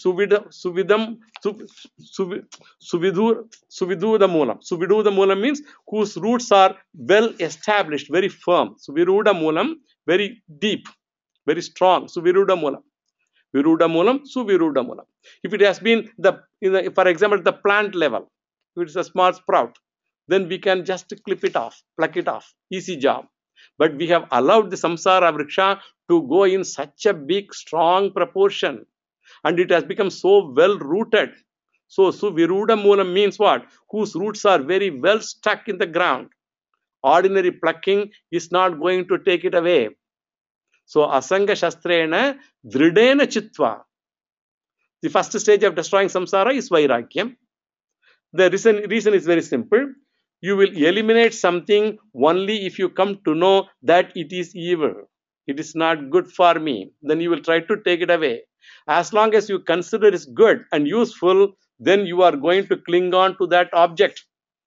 Moolam. Suviduda Moolam means whose roots are well established, very firm. Suviruda Moolam, very deep, very strong. Suviruda Moolam. Viruda Moolam, Suviruda Moolam. If it has been for example, the plant level, if it is a small sprout, then we can just clip it off, pluck it off. Easy job. But we have allowed the samsara vriksha to go in such a big, strong proportion. And it has become so well rooted. So, Suviruda Moolam means what? Whose roots are very well stuck in the ground. Ordinary plucking is not going to take it away. So, Asanga Shastrena Dridena Chitva. The first stage of destroying samsara is Vairagyam. The reason is very simple. You will eliminate something only if you come to know that it is evil. It is not good for me. Then you will try to take it away. As long as you consider it good and useful, then you are going to cling on to that object.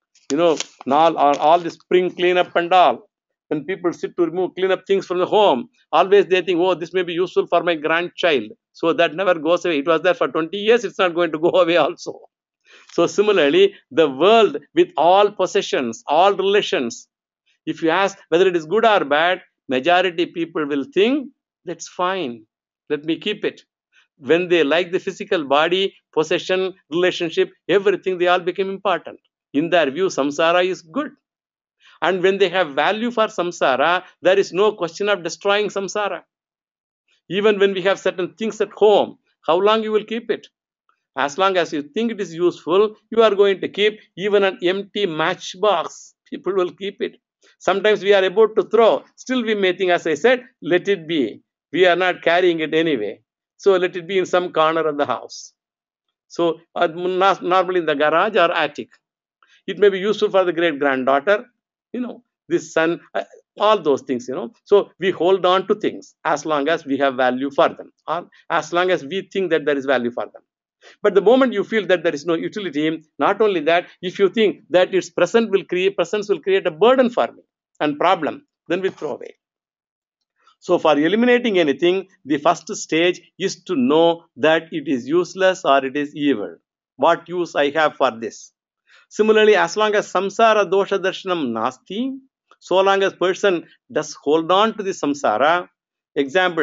All the spring cleanup and all. When people sit to clean up things from the home, always they think, oh, this may be useful for my grandchild. So that never goes away. It was there for 20 years. It's not going to go away also. So similarly, the world with all possessions, all relations, if you ask whether it is good or bad, majority people will think, that's fine. Let me keep it. When they like the physical body, possession, relationship, everything, they all become important. In their view, samsara is good. And when they have value for samsara, there is no question of destroying samsara. Even when we have certain things at home, how long you will keep it? As long as you think it is useful, you are going to keep. Even an empty matchbox, people will keep it. Sometimes we are about to throw. Still we may think, as I said, let it be. We are not carrying it anyway. So let it be in some corner of the house. So normally in the garage or attic. It may be useful for the great granddaughter, this son, all those things, So we hold on to things as long as we have value for them, or as long as we think that there is value for them. But the moment you feel that there is no utility, not only that, if you think that its presence will create a burden for me and problem, then we throw away. So for eliminating anything, the first stage is to know that it is useless or it is evil. What use I have for this? Similarly, as long as samsara dosha darshanam nasti, so long as person does hold on to the samsara, example,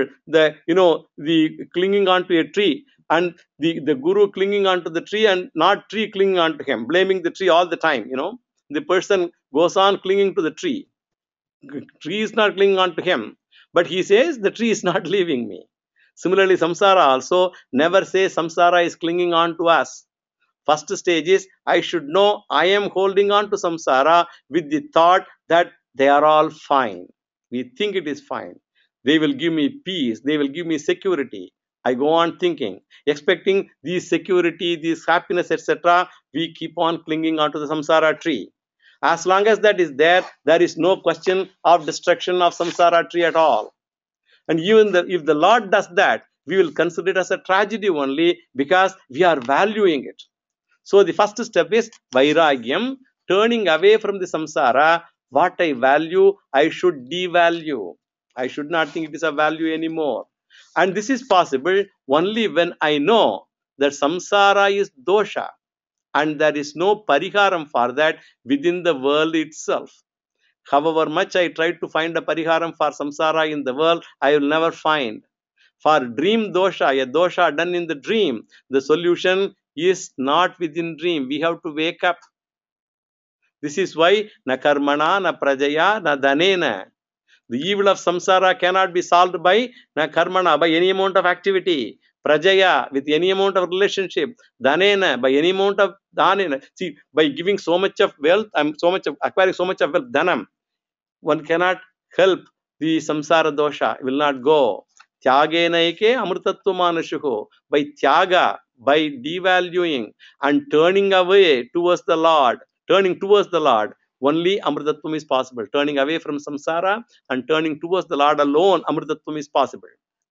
the clinging on to a tree, and the guru clinging onto the tree and not tree clinging onto him, blaming the tree all the time, the person goes on clinging to the tree. Tree is not clinging on to him, but he says the tree is not leaving me. Similarly, samsara also never says samsara is clinging on to us. First stage is I should know I am holding on to samsara with the thought that they are all fine. We think it is fine. They will give me peace. They will give me security. I go on thinking, expecting these security, these happiness, etc. We keep on clinging onto the samsara tree. As long as that is there is no question of destruction of samsara tree at all. And even if the Lord does that, we will consider it as a tragedy only because we are valuing it. So the first step is vairagyam, turning away from the samsara. What I value, I should devalue. I should not think it is a value anymore. And this is possible only when I know that samsara is dosha and there is no pariharam for that within the world itself. However much I try to find a pariharam for samsara in the world, I will never find. For dream dosha, a dosha done in the dream, the solution is not within dream. We have to wake up. This is why na karmana, na prajaya, na dhanena. The evil of samsara cannot be solved by na karmana, by any amount of activity. Prajaya, with any amount of relationship. Dhanena, by any amount of dhanena. See, by giving so much of wealth, acquiring so much of wealth, dhanam, one cannot help the samsara dosha. It will not go. Tyage naike amrtatva manashuho. By tyaga, by devaluing and turning away towards the Lord, only amrtatvam is possible. Turning away from samsara and turning towards the Lord alone, amrtatvam is possible.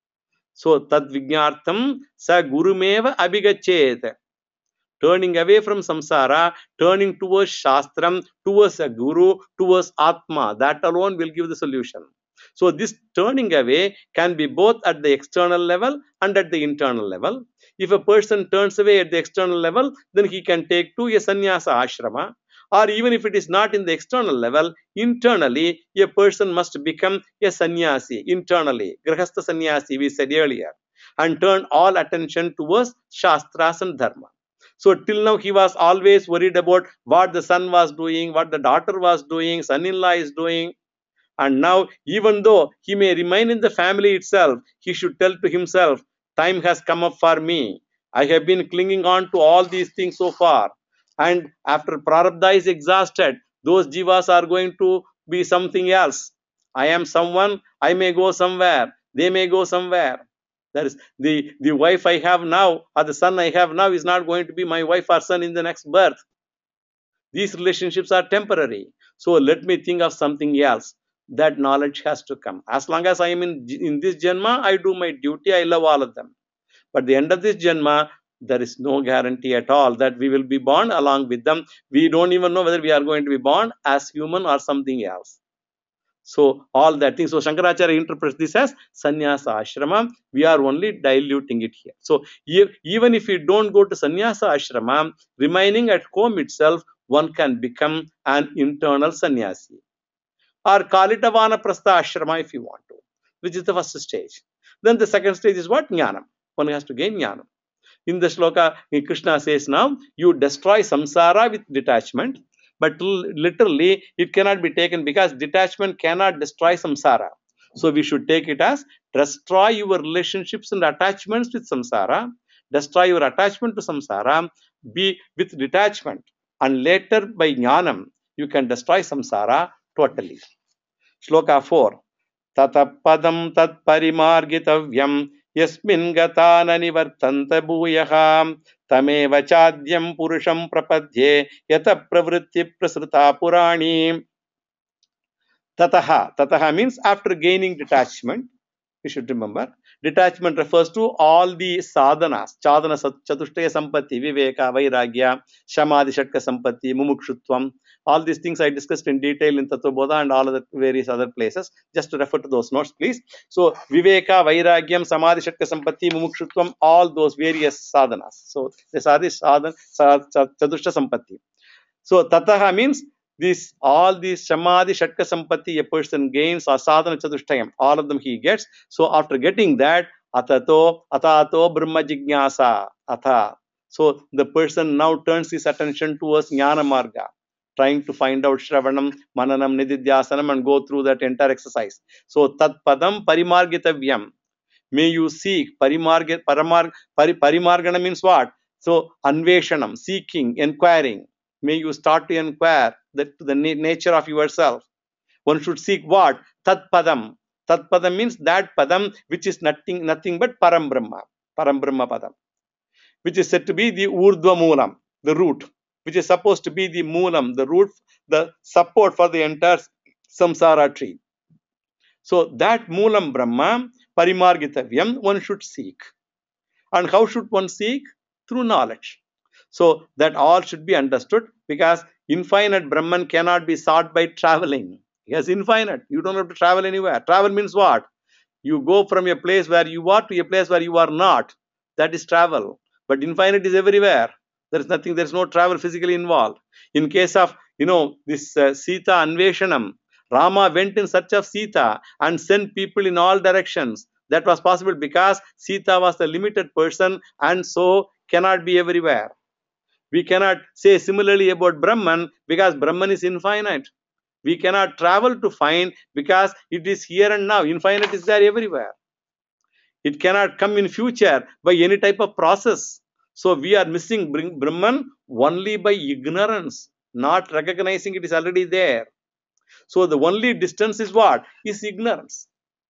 So tad vignartham sa gurumeva abhigachet. Turning away from samsara, turning towards shastram, towards a guru, towards atma, that alone will give the solution. So this turning away can be both at the external level and at the internal level. If a person turns away at the external level, then he can take to a sannyasa ashrama. Or even if it is not in the external level, internally, a person must become a sannyasi, internally, grahastha sannyasi, we said earlier, and turn all attention towards shastras and dharma. So till now he was always worried about what the son was doing, what the daughter was doing, son-in-law is doing. And now, even though he may remain in the family itself, he should tell to himself, time has come up for me. I have been clinging on to all these things so far. And after prarabdha is exhausted, those jivas are going to be something else. I am someone, I may go somewhere, they may go somewhere. That is, the wife I have now or the son I have now is not going to be my wife or son in the next birth. These relationships are temporary. So let me think of something else. That knowledge has to come. As long as I am in this janma, I do my duty, I love all of them. But at the end of this janma, there is no guarantee at all that we will be born along with them. We don't even know whether we are going to be born as human or something else. So all that thing. So Shankaracharya interprets this as sannyasa ashrama. We are only diluting it here. So even if we don't go to sannyasa ashrama, remaining at home itself, one can become an internal sannyasi. Or call it a vanaprastha ashrama if you want to, which is the first stage. Then the second stage is what? Jnanam. One has to gain jnanam. In the shloka, Krishna says now, you destroy samsara with detachment. But literally, it cannot be taken because detachment cannot destroy samsara. So we should take it as destroy your relationships and attachments with samsara, destroy your attachment to samsara, be with detachment. And later by jnanam, you can destroy samsara totally. Shloka 4. Tatapadam tat parimargitavyam Yasmin gata na nivartanta bhuyaha tameva chadyam purusham prapadye yata pravritti prasrita purani. Tataha means after gaining detachment. We should remember, detachment refers to all the sadhanas, chadana chatushtaya sampatti, viveka, vairagya, shamadhi shatka sampatti, mumukshutvam. All these things I discussed in detail in Tattvabodha and all other various other places. Just to refer to those notes, please. So, viveka, vairagyam, samadhi shatka sampatti, mumukshutvam, all those various sadhanas. So, these are the sadhana, chatushtaya sampatti. So tataha means this, all these samadhi shatka sampatti a person gains or sadhana chatushtayam, all of them he gets. So after getting that, atato brahma jignasa atha. So the person now turns his attention towards jnana marga, trying to find out shravanam, mananam, nididhyasanam and go through that entire exercise. So tat padam parimargitavyam. May you seek parimargana means what? So anveshanam, seeking, inquiring. May you start to inquire the nature of yourself. One should seek what? Tat padam. Tat padam means that padam which is nothing but param brahma padam, which is said to be the urdhva moolam, the root, which is supposed to be the moolam, the root, the support for the entire samsara tree. So that moolam brahma, parimargitavyam, one should seek. And how should one seek? Through knowledge. So that all should be understood, because infinite Brahman cannot be sought by traveling. Yes, infinite. You don't have to travel anywhere. Travel means what? You go from a place where you are to a place where you are not. That is travel. But infinite is everywhere. There is nothing, there is no travel physically involved. In case of, this Sita Anveshanam, Rama went in search of Sita and sent people in all directions. That was possible because Sita was a limited person and so cannot be everywhere. We cannot say similarly about Brahman because Brahman is infinite. We cannot travel to find because it is here and now. Infinite is there everywhere. It cannot come in future by any type of process. So we are missing Brahman only by ignorance, not recognizing it is already there. So the only distance is what? Is ignorance.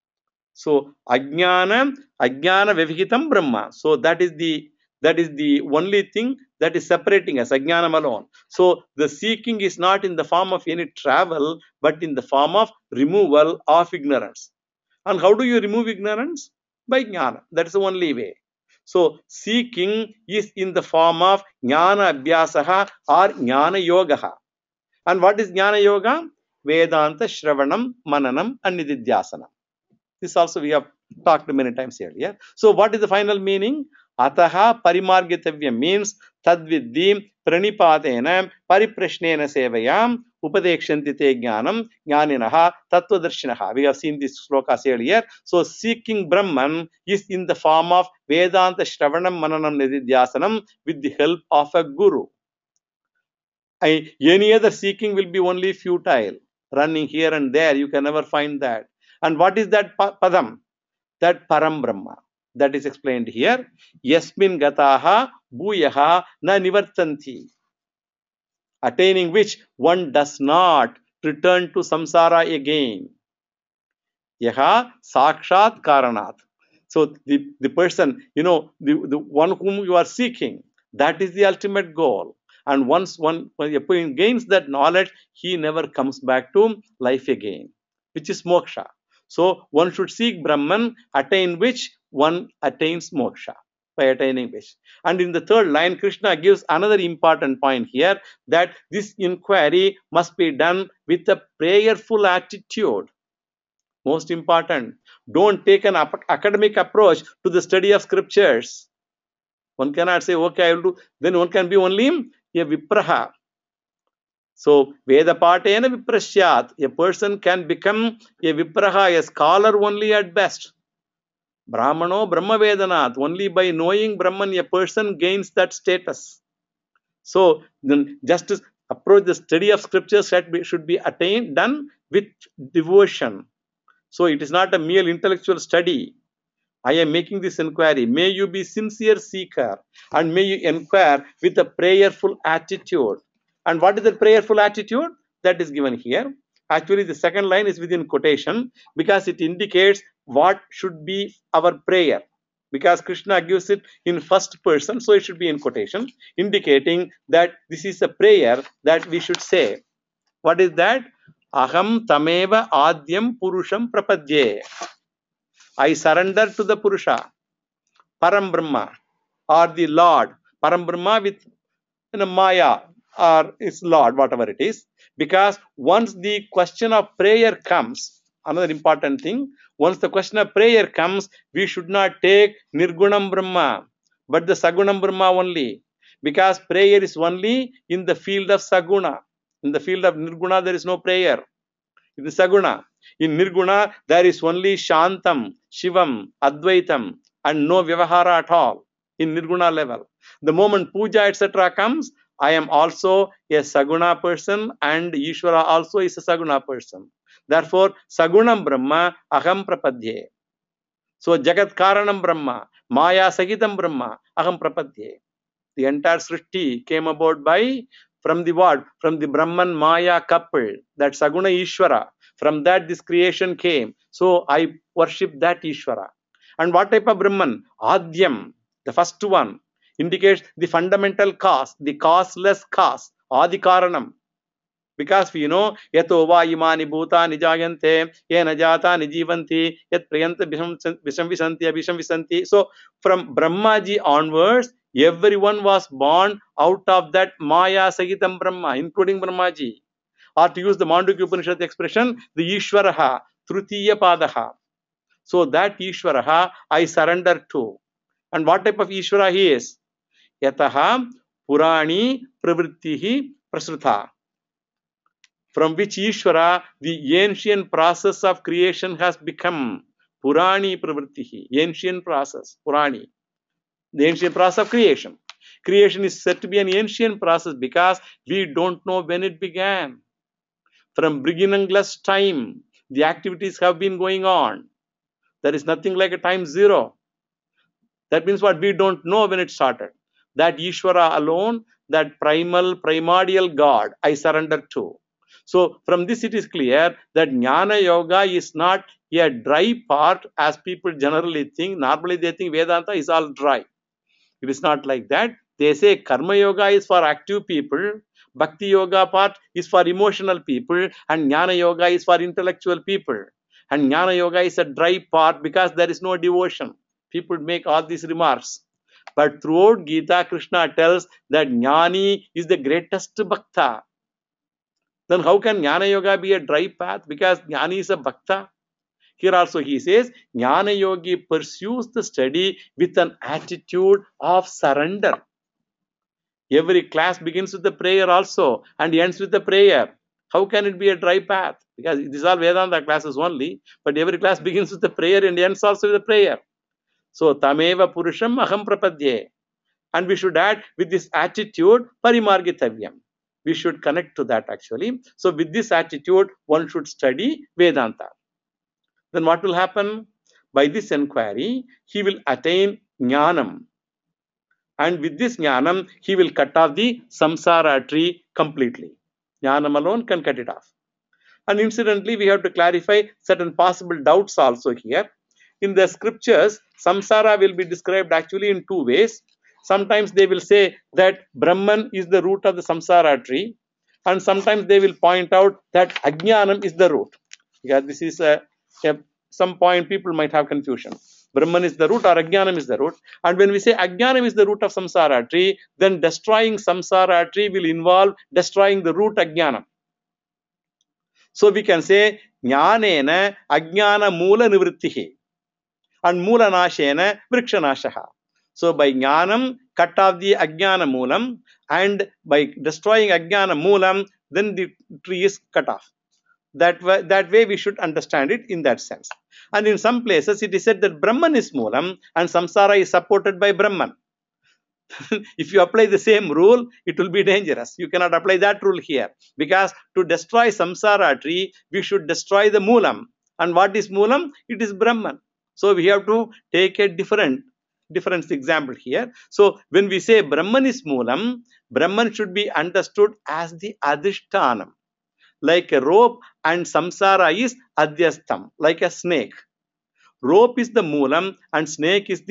So ajnana vivihitam Brahma. So that is the only thing that is separating us, ajnanam alone. So the seeking is not in the form of any travel, but in the form of removal of ignorance. And how do you remove ignorance? By jnana. That is the only way. So seeking is in the form of jnana abhyasaha or jnana yogaha. And what is jnana yoga? Vedanta, Shravanam, Mananam and Nididhyasanam. This also we have talked many times earlier. So what is the final meaning? Ataha parimargitavyam means tadviddhi pranipadena pariprashnena sevayam upadekshanti te jnanam jnaninaha tattvadarshinaha. We have seen this slokas earlier. So seeking Brahman is in the form of Vedanta, Shravanam, Mananam, Nididhyasanam with the help of a guru. Any other seeking will be only futile. Running here and there, you can never find that. And what is that padam? That param brahma. That is explained here. Yasmin gataha bhuyaha na nivartanti. Attaining which one does not return to samsara again. Yaha sakshat karanat. So the person, the one whom you are seeking, that is the ultimate goal. And once a person gains that knowledge, he never comes back to life again, which is moksha. So one should seek Brahman, attain which one attains moksha, by attaining which. And in the third line, Krishna gives another important point here, that this inquiry must be done with a prayerful attitude. Most important, don't take an academic approach to the study of scriptures. One cannot say, okay, I will do, then one can be only a vipraha. So, Veda Patena Viprashyat, a person can become a vipraha, a scholar only at best. Brahmano Brahma Vedanat, only by knowing Brahman a person gains that status. So, then just to approach the study of scriptures should be attained, done with devotion. So it is not a mere intellectual study. I am making this inquiry. May you be sincere seeker and may you inquire with a prayerful attitude. And what is the prayerful attitude? That is given here. Actually, the second line is within quotation because it indicates what should be our prayer. because Krishna gives it in first person, so it should be in quotation, indicating that this is a prayer that we should say. What is that? Aham tameva adyam purusham prapadye. I surrender to the Purusha, Param Brahma, or the Lord. Param Brahma with Maya or its Lord, whatever it is. Because once the question of prayer comes, another important thing, once the question of prayer comes, we should not take Nirgunam Brahma, but the Sagunam Brahma only. Because prayer is only in the field of Saguna. In the field of Nirguna, there is no prayer. In the Saguna. In Nirguna, there is only Shantam, Shivam, Advaitam, and no Vyavahara at all. In Nirguna level. The moment puja, etc. comes, I am also a Saguna person, and Ishvara also is a Saguna person. Therefore, Sagunam Brahma, Aham Prapadye. So, Jagat Karanam Brahma, Maya Sagitam Brahma, Aham Prapadye. The entire Srishti came about by, from the what? From the Brahman Maya couple, that Saguna Ishvara. From that this creation came. So I worship that Ishvara. And what type of Brahman? Adyam, the first one, indicates the fundamental cause, the causeless cause, Adikaranam. Because we know, yato va imani bhuta nijayante, yena jata nijivanti, yat prayanta visham visanti. So from Brahmaji onwards, everyone was born out of that Maya Sagitam Brahma, including Brahmaji. Or to use the Mandukya Upanishad expression, the Ishvaraha, Trutiya Padaha. So that Ishvaraha I surrender to. And what type of Ishvara he is? Yataha Purani Pravrittihi Prasrutha. From which Ishvara, the ancient process of creation has become Purani Pravrittihi, ancient process, Purani, the ancient process of creation. Creation is said to be an ancient process because we don't know when it began. From beginningless time, the activities have been going on. There is nothing like a time zero. That means what? We don't know when it started. That Ishvara alone, that primordial God, I surrender to. So from this it is clear that Jnana Yoga is not a dry part as people generally think. Normally they think Vedanta is all dry. It is not like that. They say Karma Yoga is for active people, Bhakti Yoga part is for emotional people, and Jnana Yoga is for intellectual people. And Jnana Yoga is a dry part because there is no devotion. People make all these remarks. But throughout Gita, Krishna tells that Jnani is the greatest Bhakta. Then how can Jnana Yoga be a dry path? Because Jnani is a Bhakta. Here also he says, Jnana Yogi pursues the study with an attitude of surrender. Every class begins with the prayer also and ends with the prayer. How can it be a dry path? Because these are Vedanta classes only, but every class begins with the prayer and ends also with the prayer. So, Tameva Purusham Aham Prapadye. And we should add with this attitude, Parimargitavyam. We should connect to that actually. So, with this attitude, one should study Vedanta. Then what will happen? By this inquiry, he will attain Jnanam. And with this Jnanam, he will cut off the samsara tree completely. Jnanam alone can cut it off. And incidentally, we have to clarify certain possible doubts also here. In the scriptures, samsara will be described actually in two ways. Sometimes they will say that Brahman is the root of the samsara tree. And sometimes they will point out that Ajnanam is the root. Yeah, this is some point people might have confusion. Brahman is the root or Ajnanam is the root. And when we say Ajnanam is the root of samsara tree, then destroying samsara tree will involve destroying the root Ajnanam. So we can say Jnanena Ajnana Mula Nivrittihi and Mula Nashena Vrikshanashaha. So by Jnanam, cut off the Ajnana Moolam, and by destroying Ajnana Moolam, then the tree is cut off. That way we should understand it in that sense. And in some places it is said that Brahman is Moolam and Samsara is supported by Brahman. If you apply the same rule, it will be dangerous. You cannot apply that rule here. Because to destroy samsara tree, we should destroy the moolam. And what is moolam? It is Brahman. So we have to take a different example here. So when we say Brahman is moolam, Brahman should be understood as the adhishtanam. Like a rope and samsara is adhyastham, like a snake. Rope is the moolam and snake is the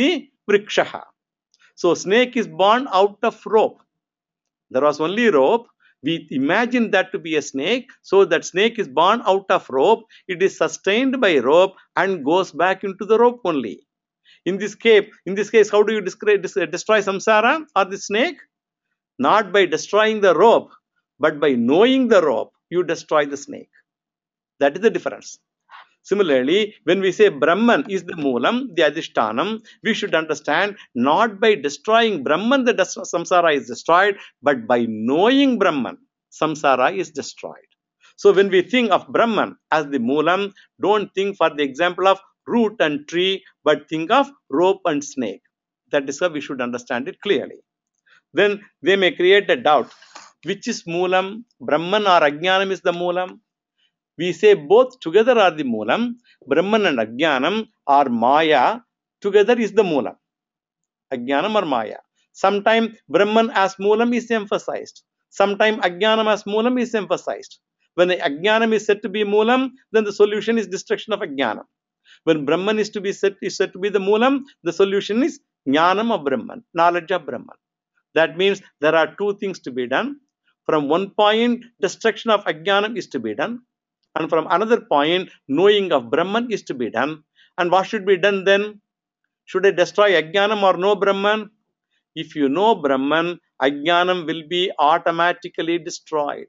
vrikshaha. So snake is born out of rope. There was only rope. We imagine that to be a snake. So that snake is born out of rope. It is sustained by rope and goes back into the rope only. In this case, how do you destroy samsara or the snake? Not by destroying the rope, but by knowing the rope, you destroy the snake. That is the difference. Similarly, when we say Brahman is the Moolam, the Adhishtanam, we should understand not by destroying Brahman the samsara is destroyed, but by knowing Brahman, samsara is destroyed. So when we think of Brahman as the Moolam, don't think for the example of root and tree, but think of rope and snake. That is how we should understand it clearly. Then they may create a doubt. Which is Moolam? Brahman or Ajnanam is the Moolam? We say both together are the Moolam. Brahman and Ajnanam or Maya together is the Moolam. Ajnanam or Maya. Sometimes Brahman as Moolam is emphasized. Sometimes Ajnanam as Moolam is emphasized. When the Ajnanam is said to be Moolam, then the solution is destruction of Ajnanam. When Brahman is said to be the Moolam, the solution is Jnanam of Brahman, knowledge of Brahman. That means there are two things to be done. From one point, destruction of Ajnanam is to be done. And from another point, knowing of Brahman is to be done. And what should be done then? Should I destroy Ajnanam or know Brahman? If you know Brahman, Ajnanam will be automatically destroyed.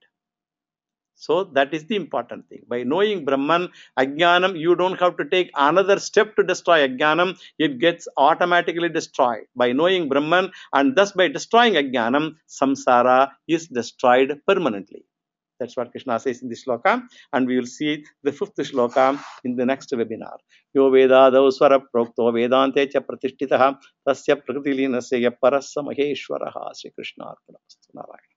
So that is the important thing. By knowing Brahman, Ajnanam, you don't have to take another step to destroy Ajnanam. It gets automatically destroyed. By knowing Brahman and thus by destroying Ajnanam, samsara is destroyed permanently. That's what Krishna says in this shloka, and we will see the fifth shloka in the next webinar. Yo vedadav swara prokto vedante cha pratishtitah tasya prakriti linasya parassa maheshwaraha. Shri Krishna arpanamastu. Narayana.